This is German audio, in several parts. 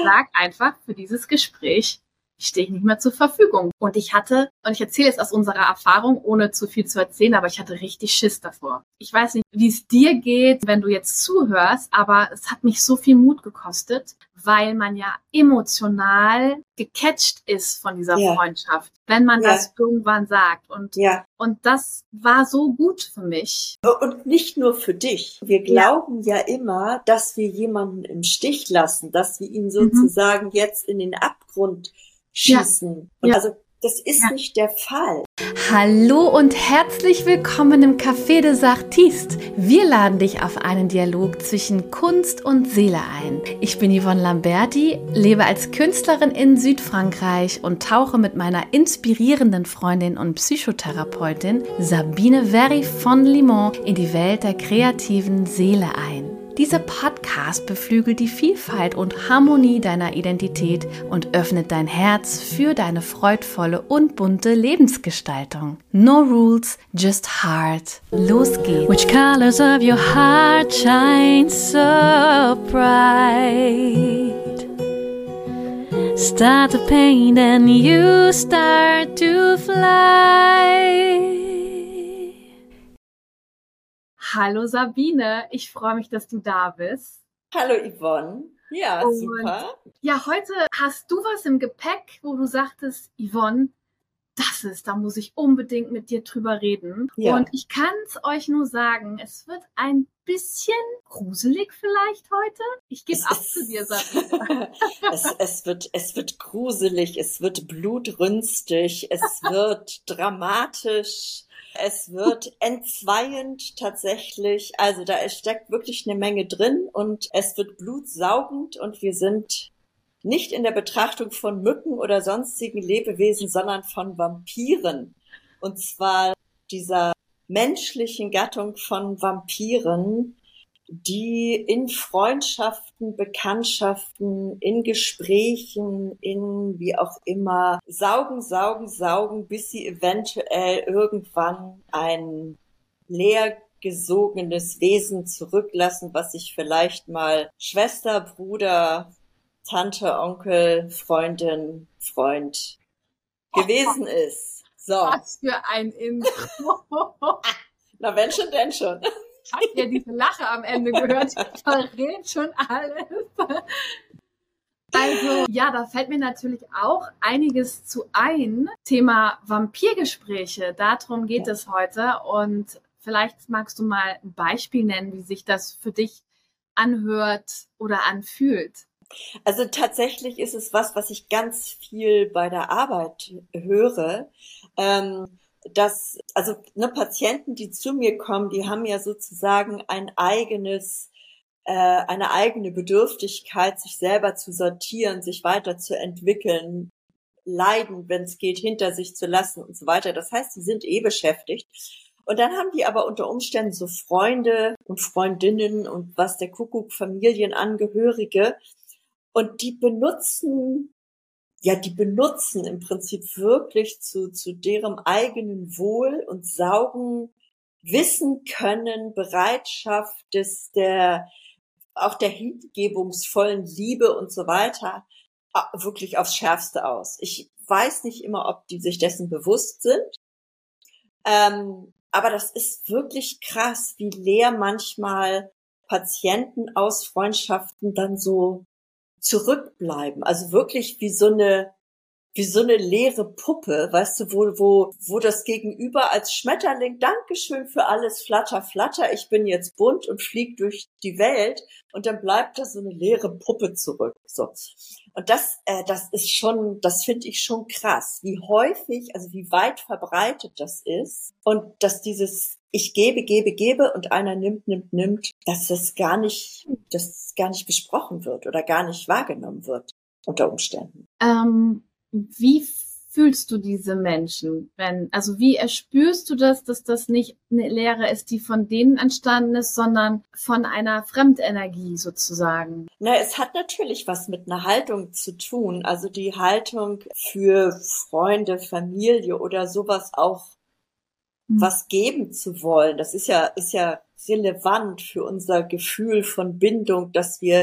sag einfach, für dieses Gespräch stehe ich nicht mehr zur Verfügung. Und ich erzähle es aus unserer Erfahrung, ohne zu viel zu erzählen, aber ich hatte richtig Schiss davor. Ich weiß nicht, wie es dir geht, wenn du jetzt zuhörst, aber es hat mich so viel Mut gekostet, weil man ja emotional gecatcht ist von dieser Freundschaft, wenn man das irgendwann sagt. Und das war so gut für mich. Und nicht nur für dich. Wir glauben ja immer, dass wir jemanden im Stich lassen, dass wir ihn sozusagen jetzt in den Abgrund schießen. Und also das ist nicht der Fall. Hallo und herzlich willkommen im Café des Artistes. Wir laden dich auf einen Dialog zwischen Kunst und Seele ein. Ich bin Yvonne Lamberti, lebe als Künstlerin in Südfrankreich und tauche mit meiner inspirierenden Freundin und Psychotherapeutin Sabine Verry von Limon in die Welt der kreativen Seele ein. Dieser Podcast beflügelt die Vielfalt und Harmonie deiner Identität und öffnet dein Herz für deine freudvolle und bunte Lebensgestaltung. No rules, just heart. Los geht's. Which colors of your heart shine so bright? Start to paint and you start to fly. Hallo Sabine, ich freue mich, dass du da bist. Hallo Yvonne. Ja, und super. Ja, heute hast du was im Gepäck, wo du sagtest, Yvonne, da muss ich unbedingt mit dir drüber reden. Ja. Und ich kann es euch nur sagen, es wird ein bisschen gruselig vielleicht heute. Ich gebe ab zu dir, Sabine. Es wird gruselig, es wird blutrünstig, es wird dramatisch. Es wird entzweiend tatsächlich, also da steckt wirklich eine Menge drin und es wird blutsaugend und wir sind nicht in der Betrachtung von Mücken oder sonstigen Lebewesen, sondern von Vampiren. Und zwar dieser menschlichen Gattung von Vampiren, die in Freundschaften, Bekanntschaften, in Gesprächen, in wie auch immer, saugen, bis sie eventuell irgendwann ein leergesogenes Wesen zurücklassen, was sich vielleicht mal Schwester, Bruder, Tante, Onkel, Freundin, Freund gewesen ist. So. Was für ein Intro. Na, wenn schon, denn schon. Habt ihr diese Lache am Ende gehört? Verrät schon alles. Also, ja, da fällt mir natürlich auch einiges zu ein. Thema Vampirgespräche, darum geht es heute. Und vielleicht magst du mal ein Beispiel nennen, wie sich das für dich anhört oder anfühlt. Also tatsächlich ist es was ich ganz viel bei der Arbeit höre. Patienten, die zu mir kommen, die haben ja sozusagen eine eigene Bedürftigkeit, sich selber zu sortieren, sich weiterzuentwickeln, leiden, wenn es geht, hinter sich zu lassen und so weiter. Das heißt, sie sind beschäftigt. Und dann haben die aber unter Umständen so Freunde und Freundinnen und was der Kuckuck, Familienangehörige. Und die benutzen im Prinzip wirklich zu deren eigenen Wohl und saugen Wissen, Können, Bereitschaft auch der hingebungsvollen Liebe und so weiter wirklich aufs Schärfste aus. Ich weiß nicht immer, ob die sich dessen bewusst sind, aber das ist wirklich krass, wie leer manchmal Patienten aus Freundschaften dann so zurückbleiben. Also wirklich wie so eine leere Puppe, weißt du, wo das Gegenüber als Schmetterling, Dankeschön für alles, flatter, flatter, ich bin jetzt bunt und flieg durch die Welt und dann bleibt da so eine leere Puppe zurück. So. Und das finde ich schon krass, wie häufig, also wie weit verbreitet das ist und dass dieses ich gebe und einer nimmt, dass das gar nicht besprochen wird oder gar nicht wahrgenommen wird unter Umständen. Wie fühlst du diese Menschen? Wie erspürst du das, dass das nicht eine Lehre ist, die von denen entstanden ist, sondern von einer Fremdenergie sozusagen? Na, es hat natürlich was mit einer Haltung zu tun. Also die Haltung für Freunde, Familie oder sowas auch was geben zu wollen. Das ist ja relevant für unser Gefühl von Bindung, dass wir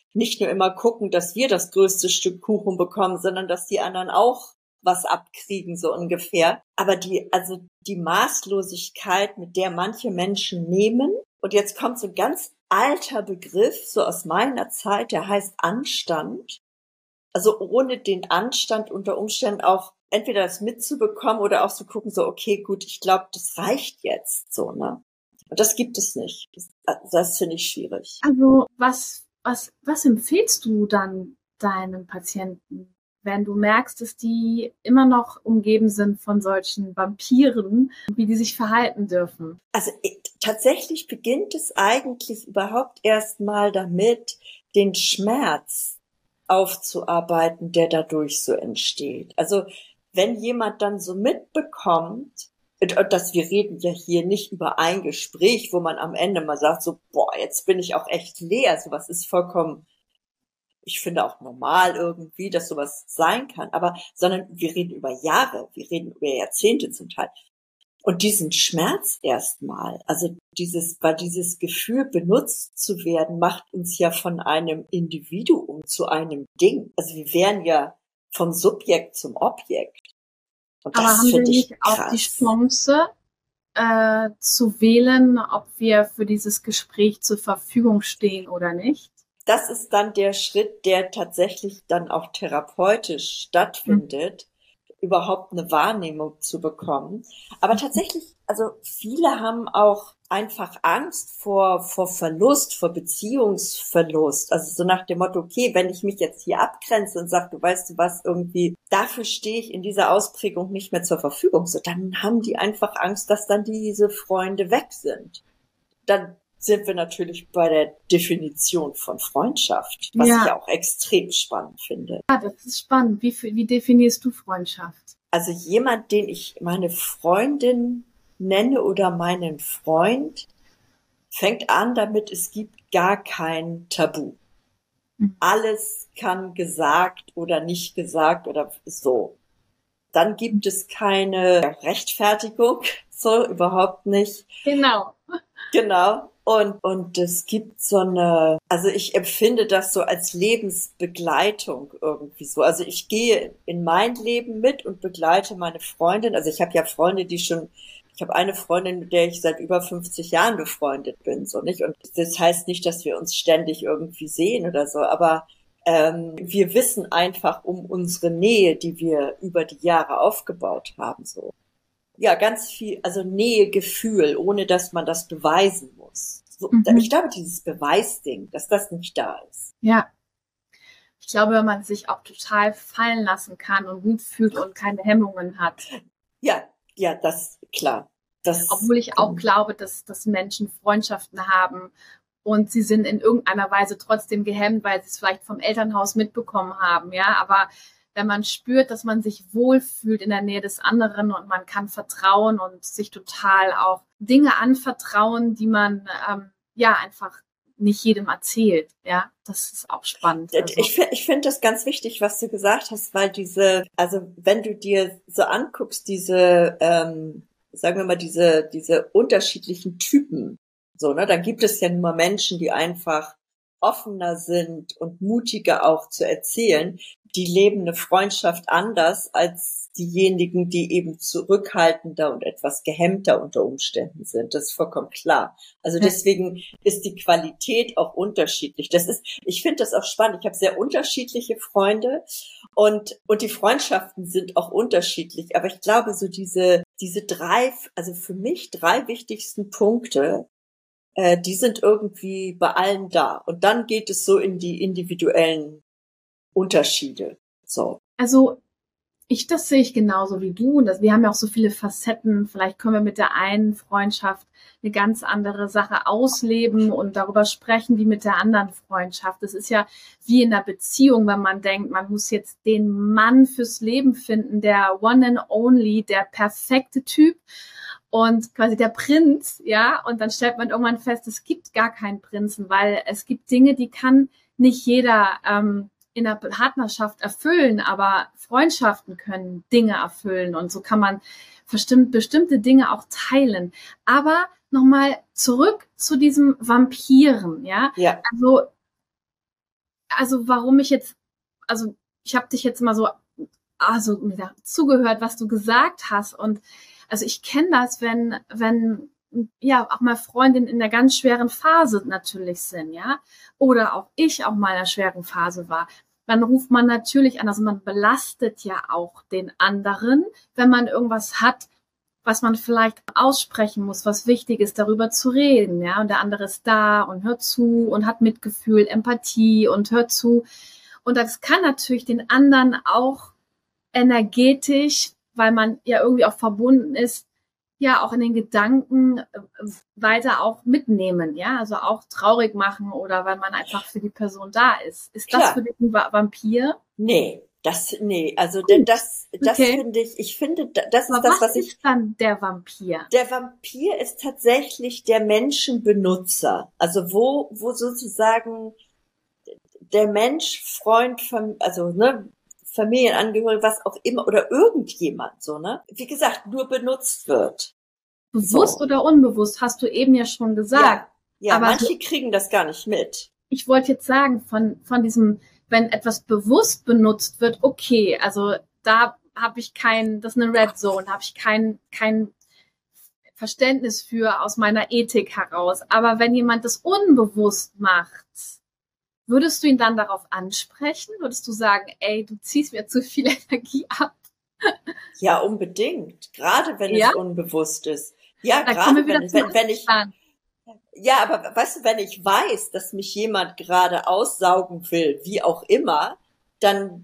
nicht nur immer gucken, dass wir das größte Stück Kuchen bekommen, sondern dass die anderen auch was abkriegen, so ungefähr. Aber die Maßlosigkeit, mit der manche Menschen nehmen, und jetzt kommt so ein ganz alter Begriff, so aus meiner Zeit, der heißt Anstand. Also ohne den Anstand unter Umständen auch entweder das mitzubekommen oder auch zu gucken, so, okay, gut, ich glaube, das reicht jetzt, so, ne? Und das gibt es nicht. Das finde ich schwierig. Also was empfiehlst du dann deinen Patienten, wenn du merkst, dass die immer noch umgeben sind von solchen Vampiren, wie die sich verhalten dürfen? Also tatsächlich beginnt es eigentlich überhaupt erst mal damit, den Schmerz aufzuarbeiten, der dadurch so entsteht. Also wenn jemand dann so mitbekommt, dass wir reden ja hier nicht über ein Gespräch, wo man am Ende mal sagt so, boah, jetzt bin ich auch echt leer. Sowas ist vollkommen, ich finde auch normal irgendwie, dass sowas sein kann. Sondern wir reden über Jahre, wir reden über Jahrzehnte zum Teil. Und diesen Schmerz erstmal, also dieses Gefühl benutzt zu werden, macht uns ja von einem Individuum zu einem Ding. Also wir wären ja vom Subjekt zum Objekt. Und Aber das haben wir finde ich nicht auch krass. die Chance zu wählen, ob wir für dieses Gespräch zur Verfügung stehen oder nicht? Das ist dann der Schritt, der tatsächlich dann auch therapeutisch stattfindet, überhaupt eine Wahrnehmung zu bekommen. Aber tatsächlich, also viele haben auch einfach Angst vor Verlust, vor Beziehungsverlust. Also so nach dem Motto, okay, wenn ich mich jetzt hier abgrenze und sage, du weißt du was, irgendwie, dafür stehe ich in dieser Ausprägung nicht mehr zur Verfügung. So, dann haben die einfach Angst, dass dann diese Freunde weg sind. Dann sind wir natürlich bei der Definition von Freundschaft, was ich auch extrem spannend finde. Ja, das ist spannend. Wie definierst du Freundschaft? Also jemand, den ich meine Freundin nenne oder meinen Freund, fängt an damit, es gibt gar kein Tabu. Alles kann gesagt oder nicht gesagt oder so. Dann gibt es keine Rechtfertigung, so überhaupt nicht. Genau. Und es gibt so eine, also ich empfinde das so als Lebensbegleitung irgendwie so. Also ich gehe in mein Leben mit und begleite meine Freundin. Also ich habe ja Freunde, ich habe eine Freundin, mit der ich seit über 50 Jahren befreundet bin, so nicht. Und das heißt nicht, dass wir uns ständig irgendwie sehen oder so, aber wir wissen einfach um unsere Nähe, die wir über die Jahre aufgebaut haben, so. Ja, ganz viel, also Nähegefühl, ohne dass man das beweisen muss. So, ich glaube, dieses Beweisding, dass das nicht da ist. Ja. Ich glaube, wenn man sich auch total fallen lassen kann und gut fühlt und keine Hemmungen hat. Ja, das, klar. Obwohl ich auch glaube, dass Menschen Freundschaften haben und sie sind in irgendeiner Weise trotzdem gehemmt, weil sie es vielleicht vom Elternhaus mitbekommen haben, ja, aber wenn man spürt, dass man sich wohlfühlt in der Nähe des anderen und man kann vertrauen und sich total auch Dinge anvertrauen, die man einfach nicht jedem erzählt. Ja, das ist auch spannend. Also. Ich finde das ganz wichtig, was du gesagt hast, weil wenn du dir so anguckst, sagen wir mal, diese unterschiedlichen Typen, so, ne, dann gibt es ja nun mal Menschen, die einfach offener sind und mutiger auch zu erzählen, die leben eine Freundschaft anders als diejenigen, die eben zurückhaltender und etwas gehemmter unter Umständen sind. Das ist vollkommen klar. Also deswegen ist die Qualität auch unterschiedlich. Ich finde das auch spannend. Ich habe sehr unterschiedliche Freunde und die Freundschaften sind auch unterschiedlich. Aber ich glaube, so diese drei, also für mich 3 wichtigsten Punkte, die sind irgendwie bei allen da. Und dann geht es so in die individuellen Unterschiede. So. Also das sehe ich genauso wie du. Und wir haben ja auch so viele Facetten. Vielleicht können wir mit der einen Freundschaft eine ganz andere Sache ausleben und darüber sprechen wie mit der anderen Freundschaft. Das ist ja wie in einer Beziehung, wenn man denkt, man muss jetzt den Mann fürs Leben finden, der One and Only, der perfekte Typ. Und quasi der Prinz, ja, und dann stellt man irgendwann fest, es gibt gar keinen Prinzen, weil es gibt Dinge, die kann nicht jeder in einer Partnerschaft erfüllen, aber Freundschaften können Dinge erfüllen und so kann man bestimmte Dinge auch teilen. Aber nochmal zurück zu diesem Vampiren, ja. Ja. Also also warum ich jetzt, also ich habe dich jetzt mal so, also zugehört, was du gesagt hast. Und also ich kenne das, wenn ja auch mal Freundinnen in der ganz schweren Phase natürlich sind, ja, oder auch ich auch mal in einer schweren Phase war. Dann ruft man natürlich an, also man belastet ja auch den anderen, wenn man irgendwas hat, was man vielleicht aussprechen muss, was wichtig ist, darüber zu reden, ja, und der andere ist da und hört zu und hat Mitgefühl, Empathie und hört zu. Und das kann natürlich den anderen auch energetisch, weil man ja irgendwie auch verbunden ist, ja auch in den Gedanken weiter auch mitnehmen, ja, also auch traurig machen oder weil man einfach für die Person da ist. Ist das für dich ein Vampir? Nee, also denn das Okay. finde ich finde, das ist Aber das, was was ich, ist dann der Vampir? der Vampir ist tatsächlich der Menschenbenutzer. Also wo sozusagen der Mensch, Freund, also, ne, Familienangehörige, was auch immer, oder irgendjemand, so, ne, wie gesagt, nur benutzt wird. Bewusst So. oder unbewusst, hast du eben ja schon gesagt. Ja, Aber manche kriegen das gar nicht mit. ich wollte jetzt sagen, von diesem, wenn etwas bewusst benutzt wird, okay, also da habe ich das ist eine Red Zone, habe ich kein Verständnis für aus meiner Ethik heraus. Aber wenn jemand das unbewusst macht, würdest du ihn dann darauf ansprechen? Würdest du sagen, ey, du ziehst mir zu viel Energie ab? Ja, unbedingt. Gerade wenn Ja? es unbewusst ist. Ja, Da kommen gerade wir wieder zum wenn ich, Plan. ja, aber weißt du, wenn ich weiß, dass mich jemand gerade aussaugen will, wie auch immer, dann,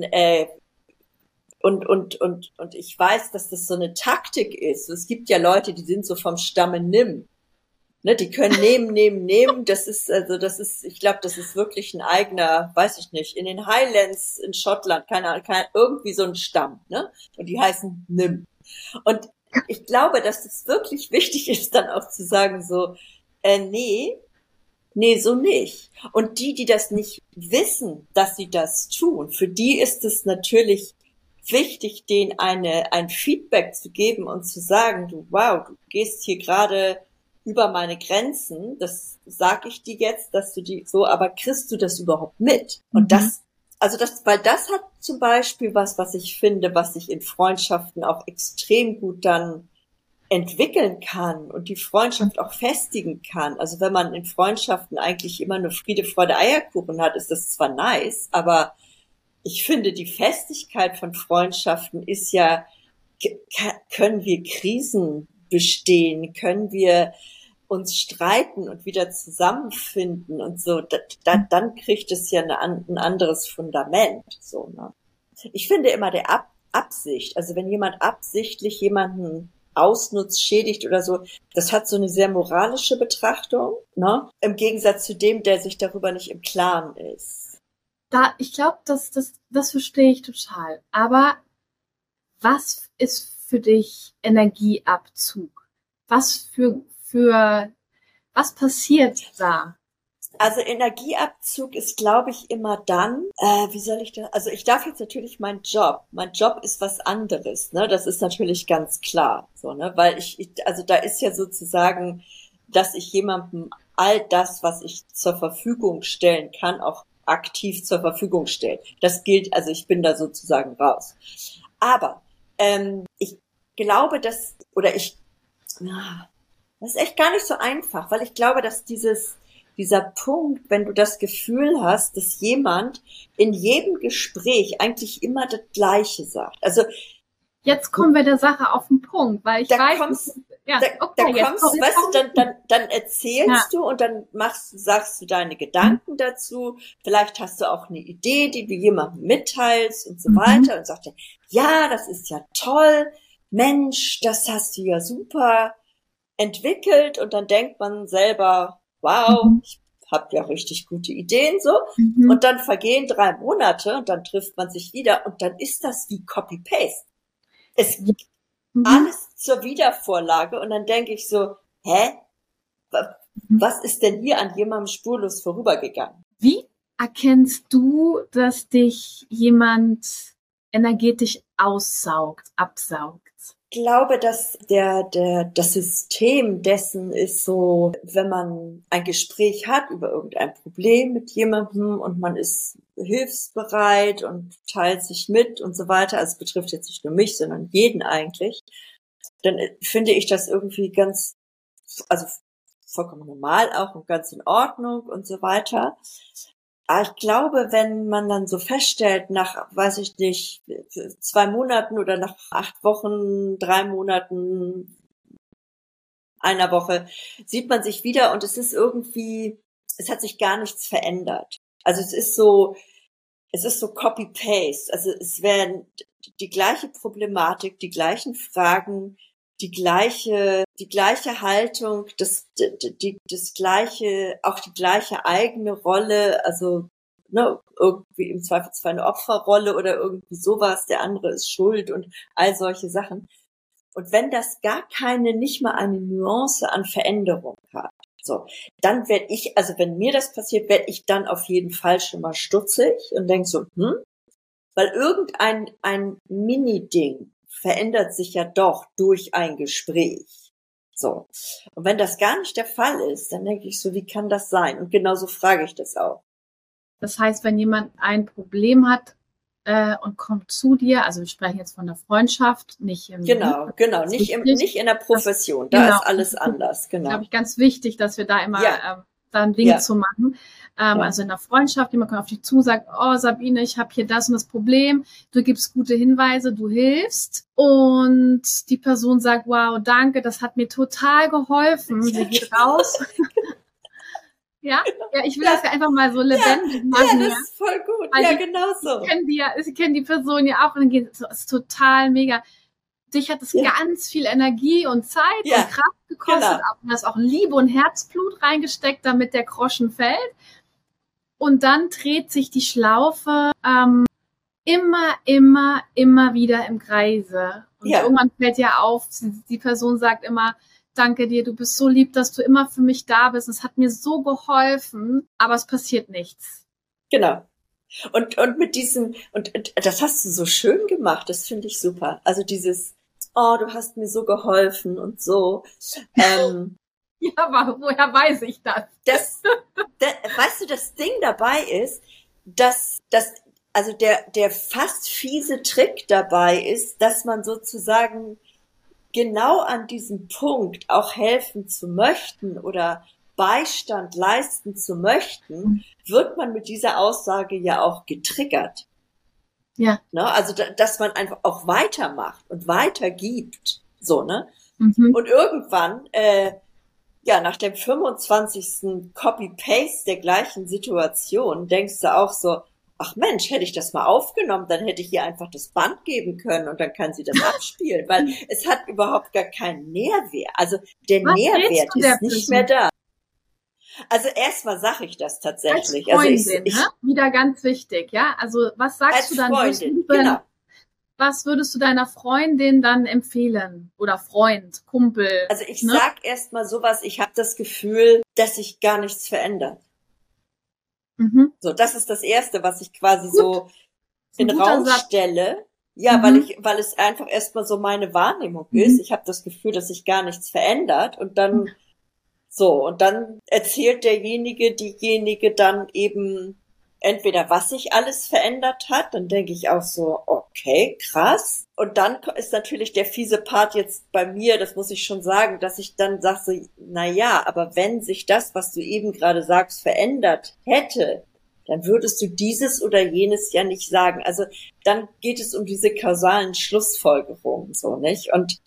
und ich weiß, dass das so eine Taktik ist. Es gibt ja Leute, die sind so vom Stamme nimm. Ne, die können nehmen. Das ist, ich glaube, das ist wirklich ein eigener, weiß ich nicht, in den Highlands in Schottland, keine Ahnung, irgendwie so ein Stamm, ne? Und die heißen nimm. Und ich glaube, dass es wirklich wichtig ist, dann auch zu sagen so, nee, so nicht. Und die das nicht wissen, dass sie das tun, für die ist es natürlich wichtig, denen ein Feedback zu geben und zu sagen, du, wow, du gehst hier gerade über meine Grenzen, das sag ich dir jetzt, dass du die so, aber kriegst du das überhaupt mit? Und weil das hat zum Beispiel was ich finde, was sich in Freundschaften auch extrem gut dann entwickeln kann und die Freundschaft auch festigen kann. Also wenn man in Freundschaften eigentlich immer nur Friede, Freude, Eierkuchen hat, ist das zwar nice, aber ich finde, die Festigkeit von Freundschaften ist ja, können wir Krisen bestehen, können wir uns streiten und wieder zusammenfinden und so, dann kriegt es ja ein anderes Fundament, so, ne? Ich finde immer der Absicht, also wenn jemand absichtlich jemanden ausnutzt, schädigt oder so, das hat so eine sehr moralische Betrachtung, ne? Im Gegensatz zu dem, der sich darüber nicht im Klaren ist. Ich glaube, das verstehe ich total. Aber was ist für dich Energieabzug? Was was passiert da? Also Energieabzug ist, glaube ich, immer dann, wie soll ich das, also ich darf jetzt natürlich mein Job ist was anderes, ne, das ist natürlich ganz klar, so, ne, weil also da ist ja sozusagen, dass ich jemandem all das, was ich zur Verfügung stellen kann, auch aktiv zur Verfügung stellen. Das gilt, also ich bin da sozusagen raus. Aber, ich glaube, das ist echt gar nicht so einfach, weil ich glaube, dass dieser Punkt, wenn du das Gefühl hast, dass jemand in jedem Gespräch eigentlich immer das Gleiche sagt. Also jetzt kommen wir der Sache auf den Punkt, weil ich weiß, dann erzählst du und dann sagst du deine Gedanken dazu. Vielleicht hast du auch eine Idee, die du jemandem mitteilst und so weiter und sagst, ja, das ist ja toll, Mensch, das hast du ja super entwickelt, und dann denkt man selber, wow, ich habe ja richtig gute Ideen, so. Und dann vergehen 3 Monate und dann trifft man sich wieder und dann ist das wie Copy-Paste. Es gibt alles zur Wiedervorlage und dann denke ich so, was ist denn hier an jemandem spurlos vorübergegangen? Wie erkennst du, dass dich jemand energetisch absaugt? glaube, dass das System dessen ist so, wenn man ein Gespräch hat über irgendein Problem mit jemandem und man ist hilfsbereit und teilt sich mit und so weiter, also es betrifft jetzt nicht nur mich, sondern jeden eigentlich, dann finde ich das irgendwie also vollkommen normal auch und ganz in Ordnung und so weiter. Aber ich glaube, wenn man dann so feststellt, nach, weiß ich nicht, 2 Monaten oder nach 8 Wochen, 3 Monaten, einer Woche, sieht man sich wieder und es ist irgendwie, es hat sich gar nichts verändert. Also es ist so Copy-Paste. Also es werden die gleiche Problematik, die gleichen Fragen, die gleiche Haltung, das gleiche, auch die gleiche eigene Rolle, also ne, irgendwie im Zweifelsfall eine Opferrolle oder irgendwie sowas, der andere ist schuld und all solche Sachen. Und wenn das nicht mal eine Nuance an Veränderung hat, so, dann werde ich, also wenn mir das passiert, werde ich dann auf jeden Fall schon mal stutzig und denk so, weil irgendein ein Mini-Ding verändert sich ja doch durch ein Gespräch. So. Und wenn das gar nicht der Fall ist, dann denke ich so, wie kann das sein? Und genauso frage ich das auch. Das heißt, wenn jemand ein Problem hat und kommt zu dir, also wir sprechen jetzt von der Freundschaft, nicht im Genau, nicht in der Profession, da ist alles anders, genau. Glaube ich, ganz wichtig, dass wir da immer da ein Ding zu machen. Also in der Freundschaft, jemand kommt auf dich zu, sagt, oh Sabine, ich habe hier das und das Problem, du gibst gute Hinweise, du hilfst und die Person sagt, wow, danke, das hat mir total geholfen, sie geht raus. Ja, ich will das ja einfach mal so lebendig machen. Ja, das ist voll gut. Ja, genau so. Ich kenne die Person ja auch und dann geht es ist total mega. Dich hat es ganz viel Energie und Zeit und Kraft gekostet, aber du hast auch Liebe und Herzblut reingesteckt, damit der Groschen fällt. Und dann dreht sich die Schlaufe immer wieder im Kreise. Und irgendwann fällt ja auf, die Person sagt immer, danke dir, du bist so lieb, dass du immer für mich da bist. Es hat mir so geholfen, aber es passiert nichts. Genau. Und mit diesem, und das hast du so schön gemacht, das finde ich super. Also dieses, oh, du hast mir so geholfen und so. Ja, aber woher weiß ich das? Weißt du, das Ding dabei ist, dass also der fast fiese Trick dabei ist, dass man sozusagen genau an diesem Punkt auch helfen zu möchten oder Beistand leisten zu möchten, wird man mit dieser Aussage ja auch getriggert. Ja. Ne? Also, dass man einfach auch weitermacht und weitergibt. So, ne? Und irgendwann, nach dem 25. Copy-Paste der gleichen Situation, denkst du auch so, ach Mensch, hätte ich das mal aufgenommen, dann hätte ich ihr einfach das Band geben können und dann kann sie das abspielen, weil es hat überhaupt gar keinen Nährwert. Also der Nährwert ist nicht mehr da. Also erstmal sage ich das tatsächlich. Als Freundin, ne? Wieder ganz wichtig, ja? Also was sagst du dann? Freundin, genau. Was würdest du deiner Freundin dann empfehlen? Oder Freund, Kumpel? Also ich sag erstmal sowas, ich habe das Gefühl, dass sich gar nichts verändert. So, das ist das Erste, was ich quasi so in den Raum stelle. Ja, weil es einfach erstmal so meine Wahrnehmung ist. Ich habe das Gefühl, dass sich gar nichts verändert und dann und dann erzählt diejenige dann eben entweder, was sich alles verändert hat, dann denke ich auch so, okay, krass. Und dann ist natürlich der fiese Part jetzt bei mir, das muss ich schon sagen, dass ich dann sage so, na ja, aber wenn sich das, was du eben gerade sagst, verändert hätte, dann würdest du dieses oder jenes ja nicht sagen. Also dann geht es um diese kausalen Schlussfolgerungen, so, nicht? Und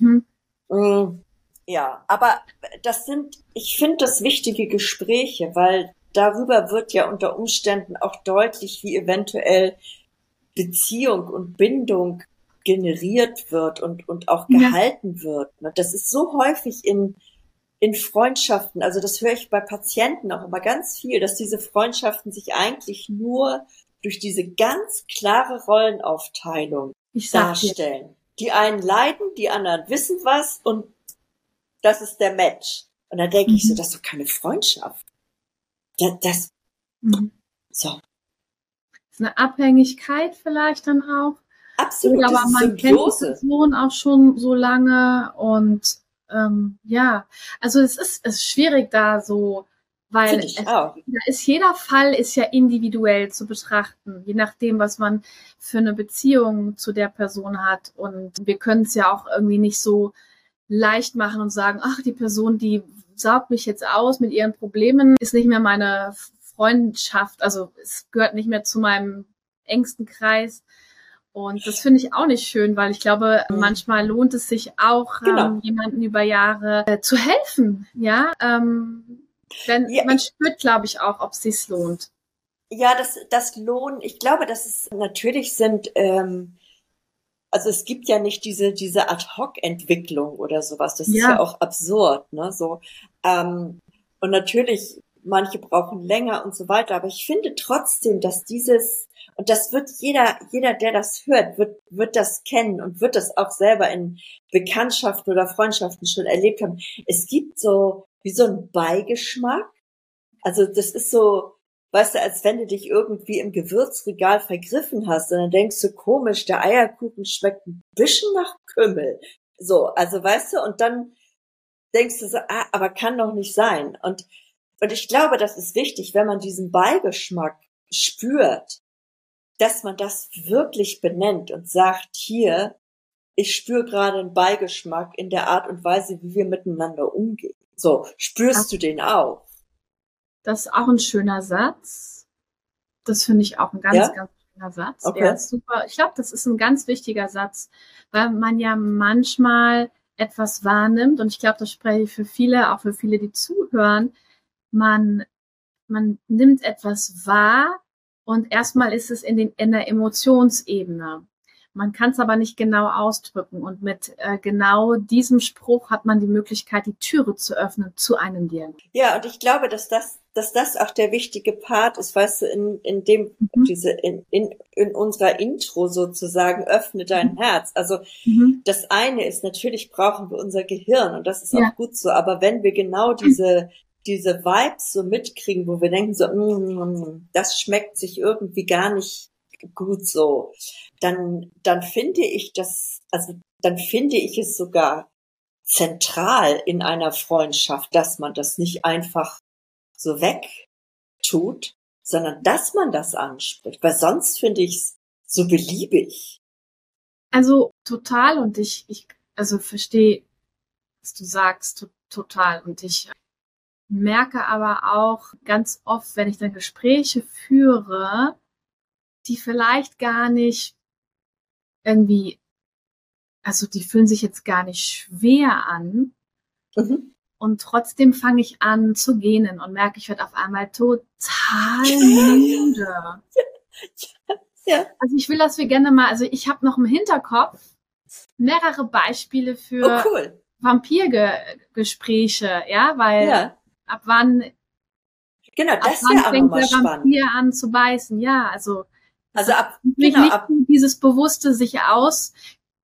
aber ich finde das wichtige Gespräche, weil darüber wird ja unter Umständen auch deutlich, wie eventuell Beziehung und Bindung generiert wird und auch gehalten wird. Das ist so häufig in Freundschaften, also das höre ich bei Patienten auch immer ganz viel, dass diese Freundschaften sich eigentlich nur durch diese ganz klare Rollenaufteilung darstellen. Die einen leiden, die anderen wissen was und das ist der Match. Und dann denke ich so, das ist doch keine Freundschaft. So. Das ist eine Abhängigkeit vielleicht dann auch. Absolut, Oder das aber ist man kennt die Symbiose. Person auch schon so lange und ja, also es ist schwierig da so, weil Finde ich auch. da ist jeder Fall ist ja individuell zu betrachten, je nachdem, was man für eine Beziehung zu der Person hat. Und wir können es ja auch irgendwie nicht so leicht machen und sagen, ach, die Person, die saugt mich jetzt aus mit ihren Problemen, ist nicht mehr meine Freundschaft, also es gehört nicht mehr zu meinem engsten Kreis. Und das finde ich auch nicht schön, weil ich glaube, manchmal lohnt es sich auch, Genau. jemanden über Jahre zu helfen. Ja, denn Ja, man spürt, glaube ich, auch, ob es sich lohnt. ja, das lohnt. Ich glaube, dass es natürlich sind, also es gibt ja nicht diese Ad-hoc-Entwicklung oder sowas. Das ist ja Ja, auch absurd, ne? So. Und natürlich, manche brauchen länger und so weiter. Aber ich finde trotzdem, dass und das wird jeder, der das hört, wird das kennen und wird das auch selber in Bekanntschaften oder Freundschaften schon erlebt haben. Es gibt so, wie so ein Beigeschmack. Also das ist so, weißt du, als wenn du dich irgendwie im Gewürzregal vergriffen hast und dann denkst du, komisch, der Eierkuchen schmeckt ein bisschen nach Kümmel. So, also weißt du, und dann denkst du so, aber kann doch nicht sein. Und ich glaube, das ist wichtig, wenn man diesen Beigeschmack spürt, dass man das wirklich benennt und sagt, hier, ich spüre gerade einen Beigeschmack in der Art und Weise, wie wir miteinander umgehen. So, spürst du den auch? das ist auch ein schöner Satz. Das finde ich auch ein ganz, Ja? ganz schöner Satz. Okay. Ja, super. Ich glaube, das ist ein ganz wichtiger Satz, weil man ja manchmal etwas wahrnimmt und ich glaube, das spreche ich für viele, auch für viele, die zuhören. Man nimmt etwas wahr und erstmal ist es in der Emotionsebene. Man kann es aber nicht genau ausdrücken und mit genau diesem Spruch hat man die Möglichkeit, die Türe zu öffnen zu einem Dialog. Ja, und ich glaube, dass das auch der wichtige Part ist, weißt du, in dem, in unserer Intro sozusagen, öffne dein Herz. Also, das eine ist, natürlich brauchen wir unser Gehirn und das ist Ja. auch gut so, aber wenn wir genau diese Vibes so mitkriegen, wo wir denken so, das schmeckt sich irgendwie gar nicht gut so, dann finde ich dann finde ich es sogar zentral in einer Freundschaft, dass man das nicht einfach so wegtut, sondern dass man das anspricht, weil sonst finde ich es so beliebig. Also total und ich also verstehe, was du sagst, total und ich merke aber auch ganz oft, wenn ich dann Gespräche führe, die vielleicht gar nicht irgendwie, also die fühlen sich jetzt gar nicht schwer an und trotzdem fange ich an zu gähnen und merke, ich werde auf einmal total müde. Ja. Also ich will, dass wir gerne mal, also ich habe noch im Hinterkopf mehrere Beispiele für cool. Vampirgespräche, ja, weil Ja. ab wann Genau, das wann wäre auch fängt nochmal der spannend. Vampir an zu beißen? Ja, also Also ab, nicht dieses bewusste sich aus,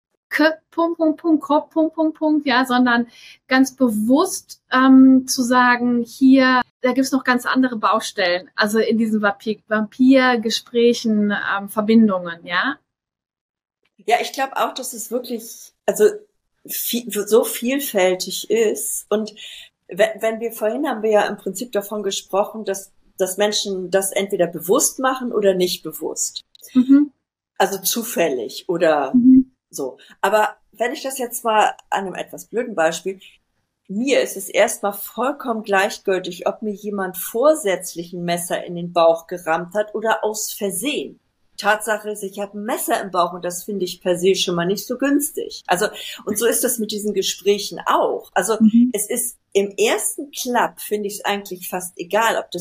Punkt, ja, sondern ganz bewusst zu sagen, hier, da gibt's noch ganz andere Baustellen, also in diesen Vampirgesprächen, Verbindungen, ja. Ja, ich glaube auch, dass es wirklich, also so vielfältig ist. Und wenn wir vorhin haben wir ja im Prinzip davon gesprochen, dass Menschen das entweder bewusst machen oder nicht bewusst. Also zufällig oder so. Aber wenn ich das jetzt mal an einem etwas blöden Beispiel, mir ist es erstmal vollkommen gleichgültig, ob mir jemand vorsätzlich ein Messer in den Bauch gerammt hat oder aus Versehen. Tatsache ist, ich habe ein Messer im Bauch und das finde ich per se schon mal nicht so günstig. Also, und so ist das mit diesen Gesprächen auch. Also, es ist im ersten Klapp, finde ich es eigentlich fast egal, ob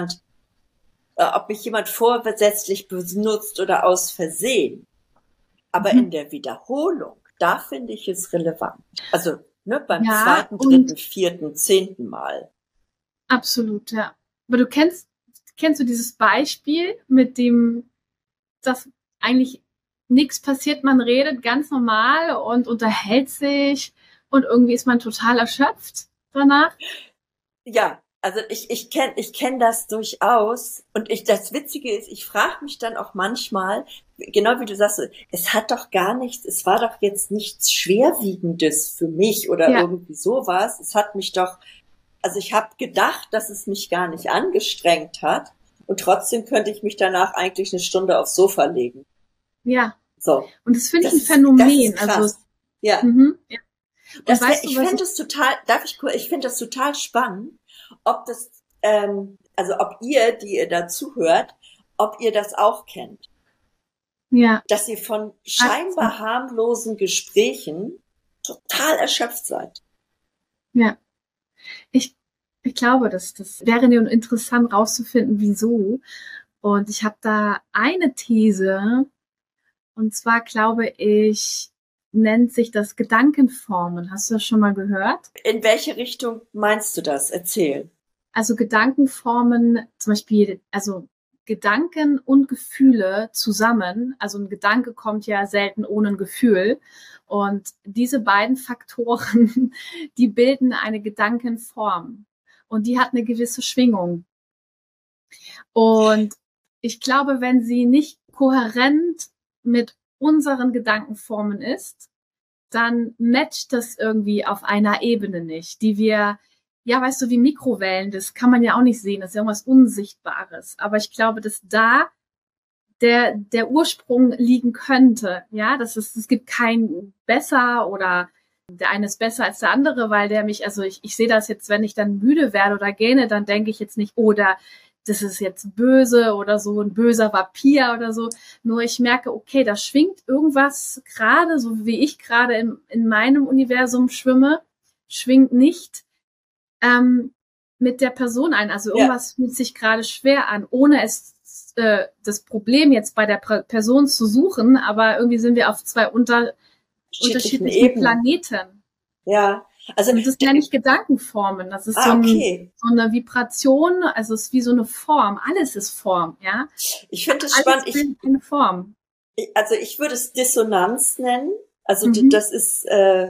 mich jemand vorsätzlich benutzt oder aus Versehen. Aber in der Wiederholung, da finde ich es relevant. Also, beim zweiten, dritten, vierten, 10. Mal. Absolut, ja. Aber du kennst du dieses Beispiel mit dem, dass eigentlich nichts passiert, man redet ganz normal und unterhält sich und irgendwie ist man total erschöpft danach? Ja, Also ich kenn das durchaus. Und das Witzige ist, ich frage mich dann auch manchmal, genau wie du sagst, es hat doch gar nichts, es war doch jetzt nichts Schwerwiegendes für mich oder Ja, irgendwie sowas. Es hat mich doch, also ich habe gedacht, dass es mich gar nicht angestrengt hat. Und trotzdem könnte ich mich danach eigentlich eine Stunde aufs Sofa legen. ja. So, Und das finde ich ein das ist Phänomen. Also, krass. Ja. ja. Und weißt Ich du, was fände es total, ich finde das total spannend, ob das, also ob ihr, die ihr da zuhört, ob ihr das auch kennt. ja, Dass ihr von scheinbar harmlosen Gesprächen total erschöpft seid. ja. Ich, ich glaube, das wäre nur interessant rauszufinden, wieso. Und ich habe da eine These, und zwar glaube ich, nennt sich das Gedankenformen. Hast du das schon mal gehört? In welche Richtung meinst du das? Erzähl. Also Gedankenformen, zum Beispiel, also Gedanken und Gefühle zusammen. Also ein Gedanke kommt ja selten ohne ein Gefühl. Und diese beiden Faktoren, die bilden eine Gedankenform. Und die hat eine gewisse Schwingung. Und ich glaube, wenn sie nicht kohärent mit unseren Gedankenformen ist, dann matcht das irgendwie auf einer Ebene nicht, die wir, ja, weißt du, wie Mikrowellen, das kann man ja auch nicht sehen, das ist ja irgendwas Unsichtbares. Aber ich glaube, dass da der Ursprung liegen könnte, ja, es gibt kein besser oder der eine ist besser als der andere, weil der mich, also ich sehe das jetzt, wenn ich dann müde werde oder gähne, dann denke ich jetzt nicht, oder das ist jetzt böse oder so, ein böser Vampir oder so. Nur ich merke, okay, da schwingt irgendwas gerade, so wie ich gerade in meinem Universum schwimme, schwingt nicht mit der Person ein. Also Ja, irgendwas fühlt sich gerade schwer an, ohne das Problem jetzt bei der Person zu suchen, aber irgendwie sind wir auf zwei unterschiedlichen unterschiedlichen Ebenen. Planeten. Ja, also, Und das nenne ich Gedankenformen. Das ist okay. so eine Vibration, also es ist wie so eine Form. Alles ist Form, ja. Ich finde es Alles spannend. bildet eine Form. Also ich würde es Dissonanz nennen. Also Mhm. das ist,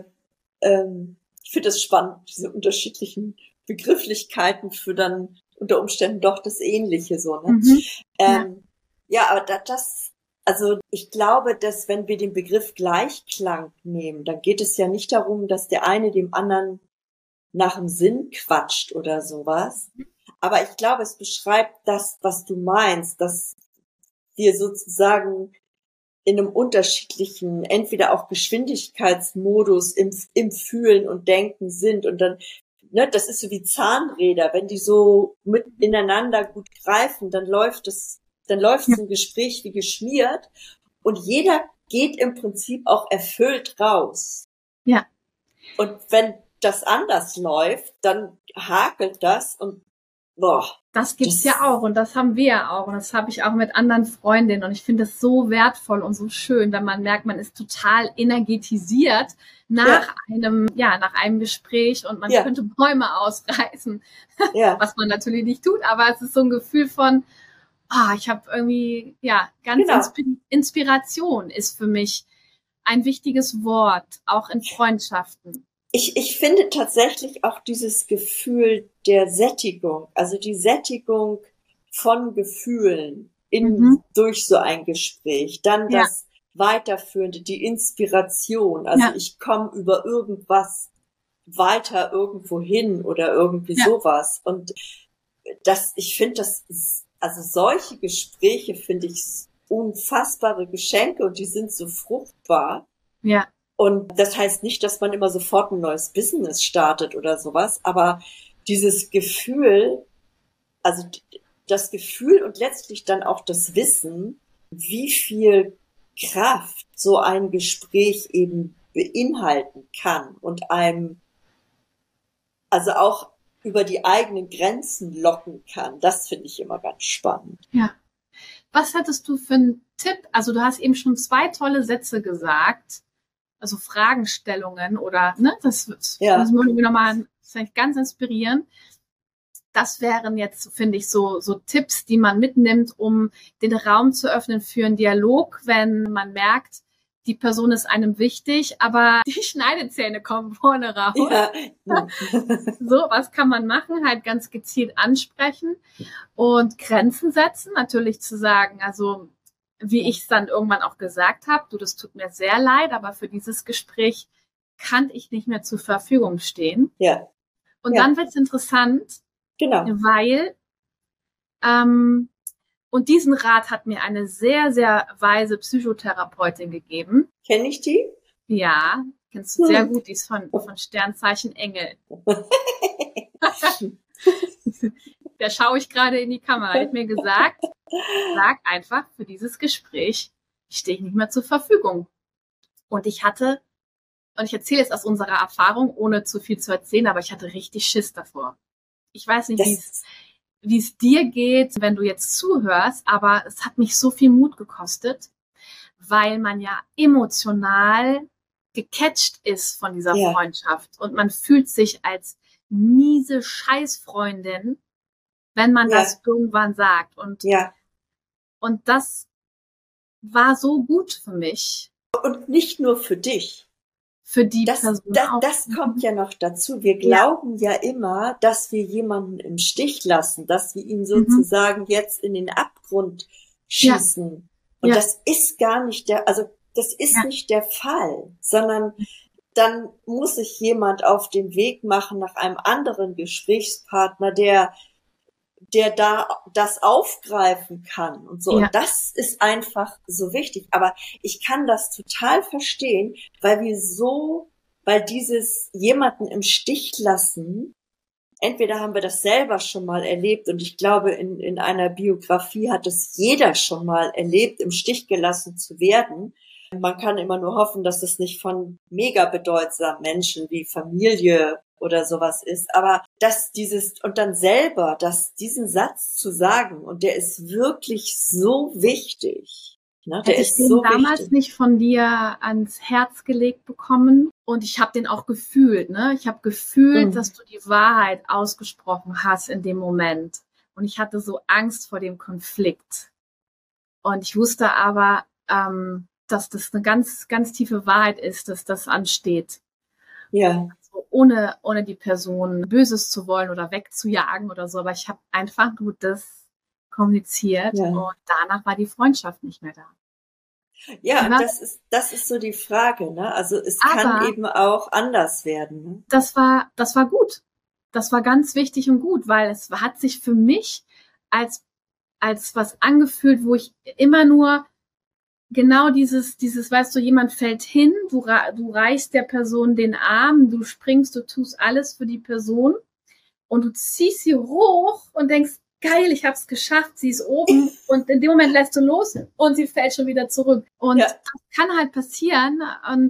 ich finde es spannend, diese unterschiedlichen Begrifflichkeiten für dann unter Umständen doch das Ähnliche so, ne? Mhm. Ja, Ja, aber also ich glaube, dass wenn wir den Begriff Gleichklang nehmen, dann geht es ja nicht darum, dass der eine dem anderen nach dem Sinn quatscht oder sowas. Aber ich glaube, es beschreibt das, was du meinst, dass wir sozusagen in einem unterschiedlichen, entweder auch Geschwindigkeitsmodus im Fühlen und Denken sind und dann, ne, das ist so wie Zahnräder, wenn die so mit ineinander gut greifen, dann läuft ja, so ein Gespräch wie geschmiert und jeder geht im Prinzip auch erfüllt raus. ja. Und wenn das anders läuft, dann hakelt das und boah, Das gibt's ja das, auch und das haben wir ja auch und das habe ich auch mit anderen Freundinnen und ich finde es so wertvoll und so schön, wenn man merkt, man ist total energetisiert ja, nach einem Gespräch und man ja, könnte Bäume ausreißen, ja, was man natürlich nicht tut, aber es ist so ein Gefühl von, ich habe irgendwie, ja, ganz genau. Inspiration ist für mich ein wichtiges Wort, auch in Freundschaften. Ich finde tatsächlich auch dieses Gefühl der Sättigung, also die Sättigung von Gefühlen Mhm. durch so ein Gespräch, dann Ja, das Weiterführende, die Inspiration, also ja, ich komme über irgendwas weiter irgendwo hin oder irgendwie ja, sowas und ich finde also solche Gespräche finde ich unfassbare Geschenke und die sind so fruchtbar. ja, Und das heißt nicht, dass man immer sofort ein neues Business startet oder sowas, aber dieses Gefühl, also das Gefühl und letztlich dann auch das Wissen, wie viel Kraft so ein Gespräch eben beinhalten kann und einem also auch über die eigenen Grenzen locken kann, das finde ich immer ganz spannend. ja. Was hattest du für einen Tipp? Also du hast eben schon 2 tolle Sätze gesagt, also Fragestellungen oder, ne, das Ja, müssen wir nochmal, das ist eigentlich ganz inspirierend. Das wären jetzt, finde ich, so Tipps, die man mitnimmt, um den Raum zu öffnen für einen Dialog, wenn man merkt, die Person ist einem wichtig, aber die Schneidezähne kommen vorne raus. Ja. So, was kann man machen? Halt ganz gezielt ansprechen und Grenzen setzen. Natürlich zu sagen, also wie ich es dann irgendwann auch gesagt habe, du, das tut mir sehr leid, aber für dieses Gespräch kann ich nicht mehr zur Verfügung stehen. Ja. Und Ja. dann wird's interessant, Genau. weil und diesen Rat hat mir eine sehr, sehr weise Psychotherapeutin gegeben. Kenne ich die? Ja, kennst du sehr gut, die ist von Sternzeichen Engel. Da schaue ich gerade in die Kamera. Die hat mir gesagt, sag einfach, für dieses Gespräch stehe ich nicht mehr zur Verfügung. Und ich erzähle es aus unserer Erfahrung, ohne zu viel zu erzählen, aber ich hatte richtig Schiss davor. Ich weiß nicht, wie es dir geht, wenn du jetzt zuhörst, aber es hat mich so viel Mut gekostet, weil man ja emotional gecatcht ist von dieser Freundschaft und man fühlt sich als miese Scheißfreundin, wenn man das irgendwann sagt. Und das war so gut für mich. Und nicht nur für dich. Für die Person auch. Das kommt ja noch dazu. Wir glauben ja immer, dass wir jemanden im Stich lassen, dass wir ihn sozusagen jetzt in den Abgrund schießen. Und das ist gar nicht nicht der Fall, sondern dann muss sich jemand auf den Weg machen nach einem anderen Gesprächspartner, der da das aufgreifen kann und so. Ja. Und das ist einfach so wichtig. Aber ich kann das total verstehen, weil dieses jemanden im Stich lassen, entweder haben wir das selber schon mal erlebt und ich glaube, in einer Biografie hat es jeder schon mal erlebt, im Stich gelassen zu werden. Man kann immer nur hoffen, dass es nicht von mega bedeutsamen Menschen wie Familie oder sowas ist, aber diesen Satz zu sagen, und der ist wirklich so wichtig. Ne? Der Hätte ist ich den so damals wichtig. nicht von dir ans Herz gelegt bekommen und ich habe den auch gefühlt, ne? Ich habe gefühlt, dass du die Wahrheit ausgesprochen hast in dem Moment und ich hatte so Angst vor dem Konflikt und ich wusste aber, dass das eine ganz, ganz tiefe Wahrheit ist, dass das ansteht. Ja. Also ohne die Person Böses zu wollen oder wegzujagen oder so. Aber ich habe einfach nur das kommuniziert und danach war die Freundschaft nicht mehr da. Ja, das ist so die Frage, ne? Also es kann eben auch anders werden. Ne? Das war gut. Das war ganz wichtig und gut, weil es hat sich für mich als was angefühlt, wo ich immer nur genau dieses, weißt du, jemand fällt hin, du reichst der Person den Arm, du springst, du tust alles für die Person und du ziehst sie hoch und denkst, geil, ich hab's geschafft, sie ist oben und in dem Moment lässt du los und sie fällt schon wieder zurück. Und das kann halt passieren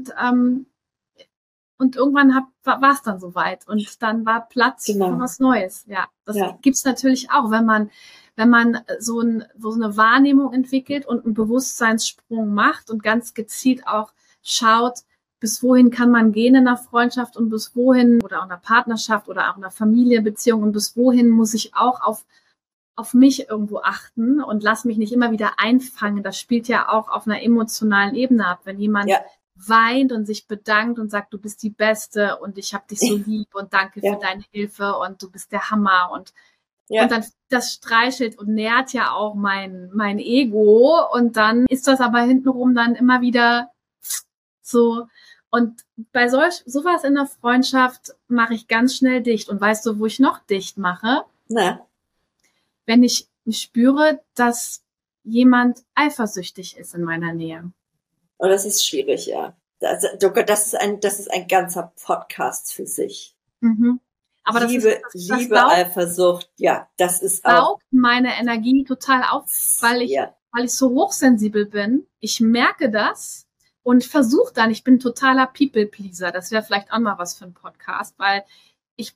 und irgendwann war es dann soweit und dann war Platz für was Neues. Ja, das gibt's natürlich auch, wenn man so eine Wahrnehmung entwickelt und einen Bewusstseinssprung macht und ganz gezielt auch schaut, bis wohin kann man gehen in einer Freundschaft und bis wohin oder auch in einer Partnerschaft oder auch in einer Familienbeziehung und bis wohin muss ich auch auf mich irgendwo achten und lass mich nicht immer wieder einfangen. Das spielt ja auch auf einer emotionalen Ebene ab. Wenn jemand weint und sich bedankt und sagt, du bist die Beste und ich hab dich so lieb und danke für deine Hilfe und du bist der Hammer und dann das streichelt und nährt ja auch mein Ego und dann ist das aber hintenrum dann immer wieder so. Und bei sowas in der Freundschaft mache ich ganz schnell dicht. Und weißt du, wo ich noch dicht mache? Na? Wenn ich spüre, dass jemand eifersüchtig ist in meiner Nähe. Oh, das ist schwierig, ja. Das ist ein ganzer Podcast für sich. Mhm. Aber Liebe, Eifersucht, das ist auch. Saugt meine Energie total auf, weil ich so hochsensibel bin. Ich merke das und versuche dann, ich bin totaler People-Pleaser. Das wäre vielleicht auch mal was für einen Podcast, weil ich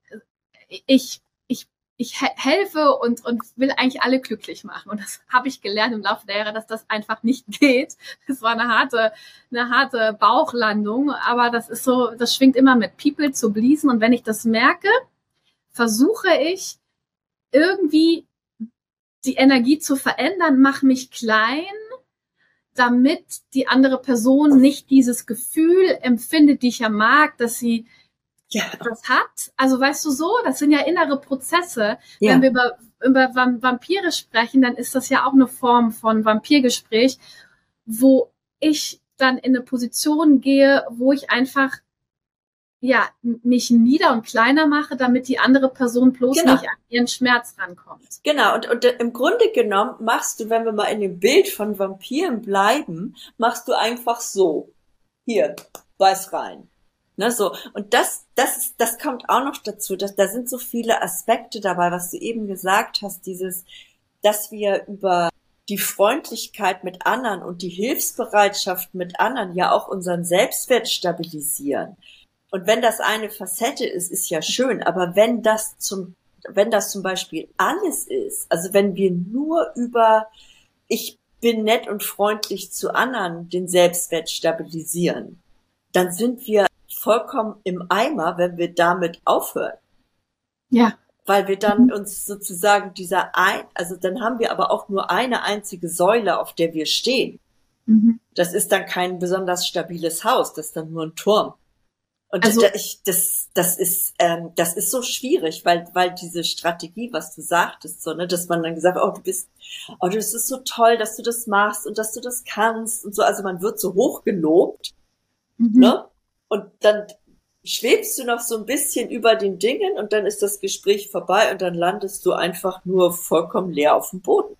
helfe und will eigentlich alle glücklich machen. Und das habe ich gelernt im Laufe der Jahre, dass das einfach nicht geht. Das war eine harte Bauchlandung, aber das ist so, das schwingt immer mit People zu pleasen. Und wenn ich das merke, versuche ich irgendwie die Energie zu verändern, mache mich klein, damit die andere Person nicht dieses Gefühl empfindet, die ich ja mag, dass sie das hat. Also weißt du so, das sind ja innere Prozesse. Ja. Wenn wir über Vampire sprechen, dann ist das ja auch eine Form von Vampirgespräch, wo ich dann in eine Position gehe, wo ich einfach mich nieder und kleiner mache, damit die andere Person bloß nicht an ihren Schmerz rankommt. Genau, und im Grunde genommen machst du, wenn wir mal in dem Bild von Vampiren bleiben, machst du einfach so. Hier, beiß rein. Ne, so. Und das kommt auch noch dazu, da sind so viele Aspekte dabei, was du eben gesagt hast, dass wir über die Freundlichkeit mit anderen und die Hilfsbereitschaft mit anderen ja auch unseren Selbstwert stabilisieren. Und wenn das eine Facette ist ja schön, aber wenn das zum Beispiel alles ist, also wenn wir nur über ich bin nett und freundlich zu anderen den Selbstwert stabilisieren, dann sind wir vollkommen im Eimer, wenn wir damit aufhören. Ja. Weil wir dann uns sozusagen also dann haben wir aber auch nur eine einzige Säule, auf der wir stehen. Mhm. Das ist dann kein besonders stabiles Haus, das ist dann nur ein Turm. Und also, das ist so schwierig, weil diese Strategie, was du sagtest, so, ne, dass man dann gesagt, das ist so toll, dass du das machst und dass du das kannst und so, also man wird so hoch gelobt, ne, und dann schwebst du noch so ein bisschen über den Dingen und dann ist das Gespräch vorbei und dann landest du einfach nur vollkommen leer auf dem Boden.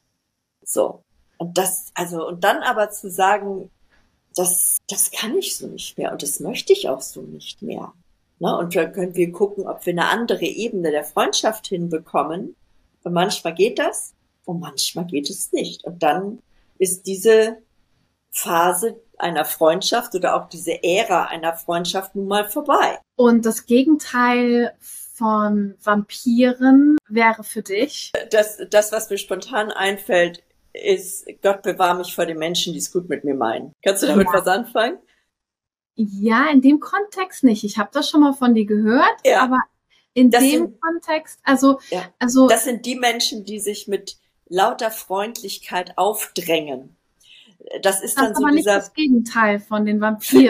So. Und dann aber zu sagen, das kann ich so nicht mehr und das möchte ich auch so nicht mehr. Ne? Und dann können wir gucken, ob wir eine andere Ebene der Freundschaft hinbekommen. Und manchmal geht das und manchmal geht es nicht. Und dann ist diese Phase einer Freundschaft oder auch diese Ära einer Freundschaft nun mal vorbei. Und das Gegenteil von Vampiren wäre für dich? Das, was mir spontan einfällt, ist, Gott bewahre mich vor den Menschen, die es gut mit mir meinen. Kannst du damit was anfangen? Ja, in dem Kontext nicht. Ich habe das schon mal von dir gehört, aber in dem Kontext, also das sind die Menschen, die sich mit lauter Freundlichkeit aufdrängen. Das ist dann so aber nicht das Gegenteil von den Vampiren.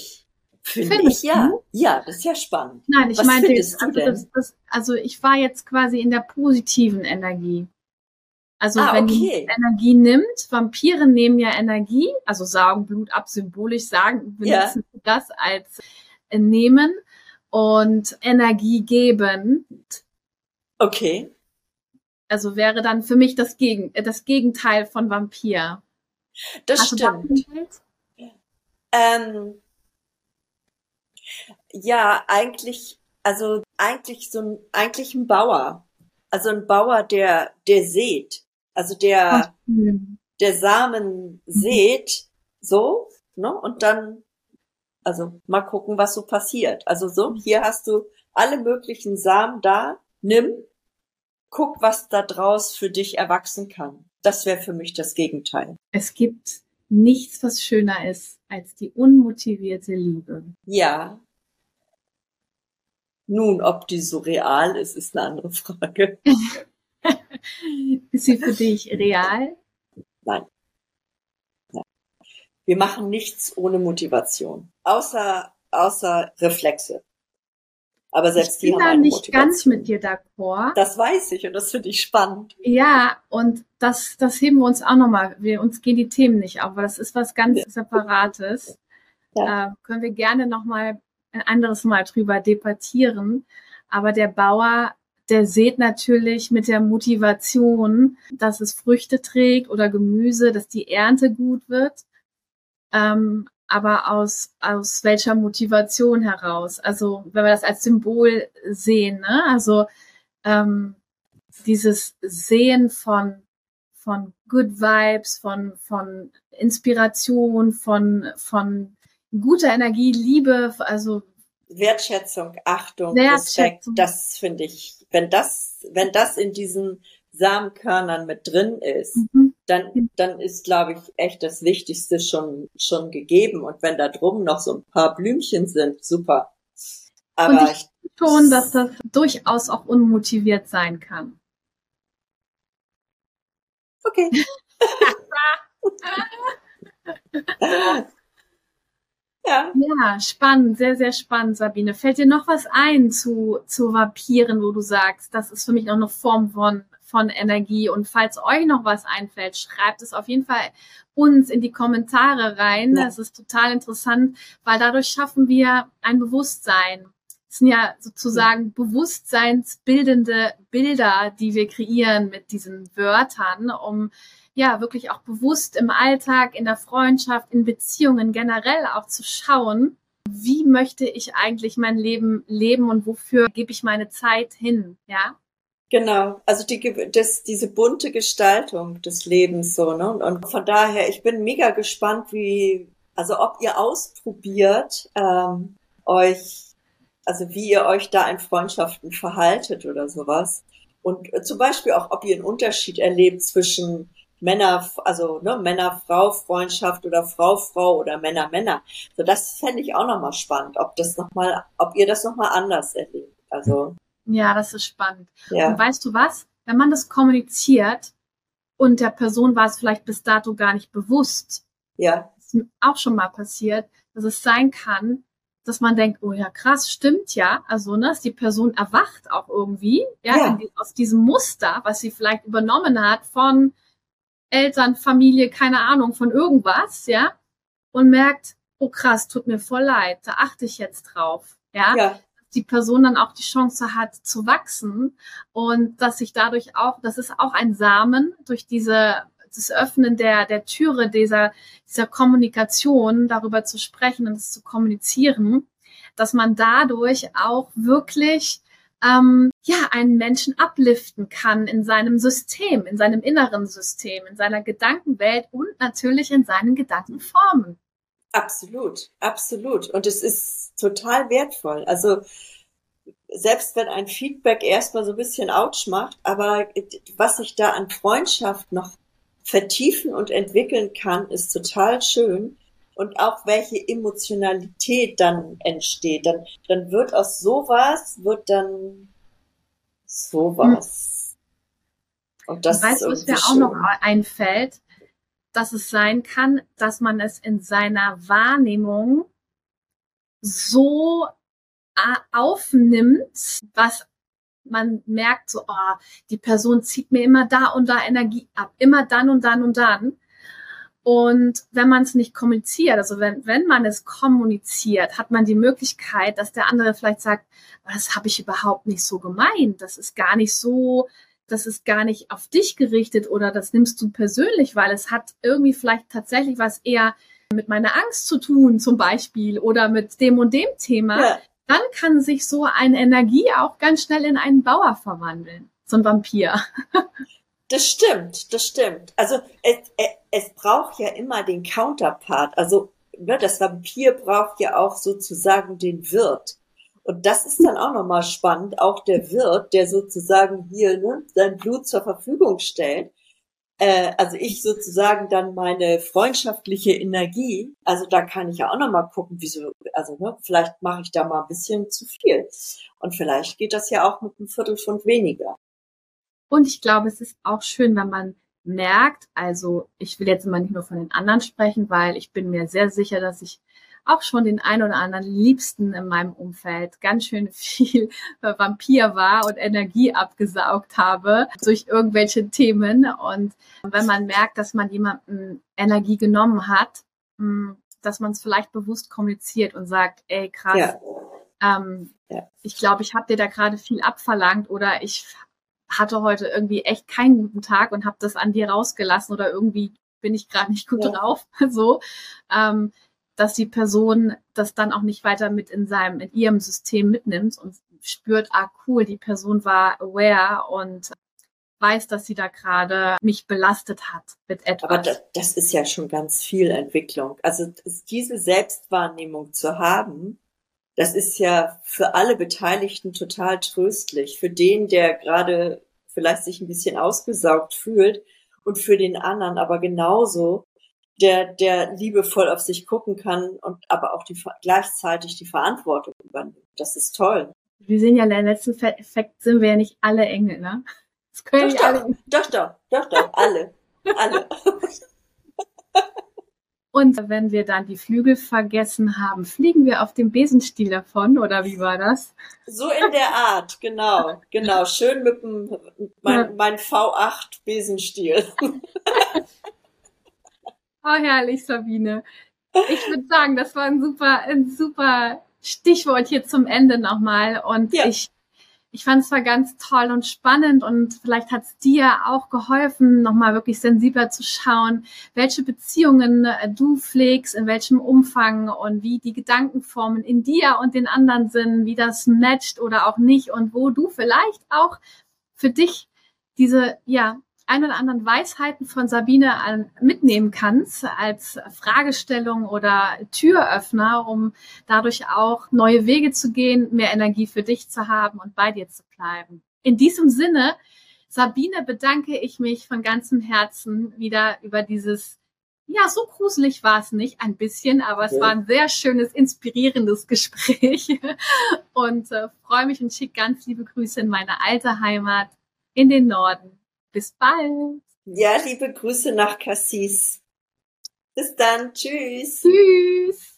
Finde ich, ja. Ja, das ist ja spannend. Nein, ich meinte, also ich war jetzt quasi in der positiven Energie. Also wenn die Energie nimmt, Vampire nehmen ja Energie, also saugen Blut ab, symbolisch benutzen das als nehmen und Energie geben. Okay. Also wäre dann für mich das Gegenteil von Vampir. Das stimmt. Ja, eigentlich ein Bauer. Also ein Bauer, der sät. Also der Samen sät, so, ne? Und dann, also mal gucken, was so passiert. Also so, hier hast du alle möglichen Samen da, nimm, guck, was da draus für dich erwachsen kann. Das wäre für mich das Gegenteil. Es gibt nichts, was schöner ist als die unmotivierte Liebe. Ja. Nun, ob die so real ist eine andere Frage. Ist sie für dich real? Nein. Wir machen nichts ohne Motivation. Außer Reflexe. Aber selbst die haben eine Motivation. Ich bin da nicht ganz mit dir d'accord. Das weiß ich und das finde ich spannend. Ja, und das heben wir uns auch nochmal. Uns gehen die Themen nicht auf, aber das ist was ganz Separates. Ja. Können wir gerne nochmal ein anderes Mal drüber debattieren. Aber der Bauer, der sät natürlich mit der Motivation, dass es Früchte trägt oder Gemüse, dass die Ernte gut wird. Aber aus welcher Motivation heraus? Also wenn wir das als Symbol sehen, ne? Also dieses Sehen von Good Vibes, von Inspiration, von guter Energie, Liebe, also Wertschätzung, Achtung, Respekt, das finde ich, wenn das in diesen Samenkörnern mit drin ist, dann ist, glaube ich, echt das Wichtigste schon gegeben. Und wenn da drum noch so ein paar Blümchen sind, super. Aber und ich schon, dass das durchaus auch unmotiviert sein kann. Okay. Ja. Ja, spannend, sehr, sehr spannend, Sabine. Fällt dir noch was ein zu Vampiren, wo du sagst, das ist für mich noch eine Form von Energie? Und falls euch noch was einfällt, schreibt es auf jeden Fall uns in die Kommentare rein. Ja. Das ist total interessant, weil dadurch schaffen wir ein Bewusstsein. Es sind ja sozusagen bewusstseinsbildende Bilder, die wir kreieren mit diesen Wörtern, um ja wirklich auch bewusst im Alltag, in der Freundschaft, in Beziehungen generell auch zu schauen, wie möchte ich eigentlich mein Leben leben und wofür gebe ich meine Zeit hin, ja? Genau, also diese bunte Gestaltung des Lebens so, ne? Und von daher, ich bin mega gespannt, ob ihr ausprobiert, wie ihr euch da in Freundschaften verhaltet oder sowas. Und zum Beispiel auch, ob ihr einen Unterschied erlebt zwischen Männer-Frau-Freundschaft oder Frau-Frau oder Männer-Männer. So, das fände ich auch nochmal spannend, ob ihr das nochmal anders erlebt. Also. Ja, das ist spannend. Ja. Und weißt du was? Wenn man das kommuniziert und der Person war es vielleicht bis dato gar nicht bewusst, ja, ist mir auch schon mal passiert, dass es sein kann, dass man denkt, oh ja, krass, stimmt ja. Also, ne, dass die Person erwacht auch irgendwie, aus diesem Muster, was sie vielleicht übernommen hat von Eltern, Familie, keine Ahnung, von irgendwas, ja, und merkt, oh krass, tut mir voll leid, da achte ich jetzt drauf, ja. Die Person dann auch die Chance hat zu wachsen und dass sich dadurch auch, das ist auch ein Samen durch das Öffnen der Türe dieser Kommunikation, darüber zu sprechen und es zu kommunizieren, dass man dadurch auch wirklich einen Menschen upliften kann in seinem System, in seinem inneren System, in seiner Gedankenwelt und natürlich in seinen Gedankenformen. Absolut, absolut. Und es ist total wertvoll. Also selbst wenn ein Feedback erstmal so ein bisschen Autsch macht, aber was sich da an Freundschaft noch vertiefen und entwickeln kann, ist total schön. Und auch welche Emotionalität dann entsteht. Dann wird aus sowas. Und das weißt du, was mir auch noch einfällt? Dass es sein kann, dass man es in seiner Wahrnehmung so aufnimmt, was man merkt, so, die Person zieht mir immer da und da Energie ab, immer dann und dann und dann. Und wenn man es nicht kommuniziert, also wenn man es kommuniziert, hat man die Möglichkeit, dass der andere vielleicht sagt, das habe ich überhaupt nicht so gemeint, das ist gar nicht auf dich gerichtet oder das nimmst du persönlich, weil es hat irgendwie vielleicht tatsächlich was eher mit meiner Angst zu tun, zum Beispiel, oder mit dem und dem Thema. Ja. Dann kann sich so eine Energie auch ganz schnell in einen Bauer verwandeln, so ein Vampir. Das stimmt. Also es braucht ja immer den Counterpart. Also das Vampir braucht ja auch sozusagen den Wirt. Und das ist dann auch nochmal spannend. Auch der Wirt, der sozusagen hier sein Blut zur Verfügung stellt. Also ich sozusagen dann meine freundschaftliche Energie. Also da kann ich ja auch nochmal gucken, vielleicht mache ich da mal ein bisschen zu viel. Und vielleicht geht das ja auch mit einem Viertelpfund weniger. Und ich glaube, es ist auch schön, wenn man merkt, also ich will jetzt immer nicht nur von den anderen sprechen, weil ich bin mir sehr sicher, dass ich auch schon den ein oder anderen Liebsten in meinem Umfeld ganz schön viel Vampir war und Energie abgesaugt habe durch irgendwelche Themen. Und wenn man merkt, dass man jemandem Energie genommen hat, dass man es vielleicht bewusst kommuniziert und sagt, ey, krass, ich glaube, ich habe dir da gerade viel abverlangt oder ich hatte heute irgendwie echt keinen guten Tag und habe das an dir rausgelassen oder irgendwie bin ich gerade nicht gut drauf, so, dass die Person das dann auch nicht weiter mit in ihrem System mitnimmt und spürt, cool, die Person war aware und weiß, dass sie da gerade mich belastet hat mit etwas. Aber das ist ja schon ganz viel Entwicklung. Also diese Selbstwahrnehmung zu haben, das ist ja für alle Beteiligten total tröstlich. Für den, der gerade vielleicht sich ein bisschen ausgesaugt fühlt und für den anderen aber genauso, der liebevoll auf sich gucken kann und aber auch gleichzeitig die Verantwortung übernimmt. Das ist toll. Wir sehen ja, im letzten Effekt sind wir ja nicht alle Engel, ne? Das können doch, alle. Alle. Und wenn wir dann die Flügel vergessen haben, fliegen wir auf dem Besenstiel davon, oder wie war das? So in der Art, genau. Schön mit mein V8 Besenstiel. Oh, herrlich, Sabine. Ich würde sagen, das war ein super Stichwort hier zum Ende nochmal. Und Ja. ich fand es war ganz toll und spannend und vielleicht hat es dir auch geholfen, nochmal wirklich sensibler zu schauen, welche Beziehungen du pflegst, in welchem Umfang und wie die Gedankenformen in dir und den anderen sind, wie das matcht oder auch nicht und wo du vielleicht auch für dich diese, ein oder anderen Weisheiten von Sabine mitnehmen kannst als Fragestellung oder Türöffner, um dadurch auch neue Wege zu gehen, mehr Energie für dich zu haben und bei dir zu bleiben. In diesem Sinne, Sabine, bedanke ich mich von ganzem Herzen wieder über dieses, so gruselig war es nicht, ein bisschen, aber es war ein sehr schönes, inspirierendes Gespräch und freue mich und schicke ganz liebe Grüße in meine alte Heimat, in den Norden. Bis bald. Ja, liebe Grüße nach Cassis. Bis dann. Tschüss. Tschüss.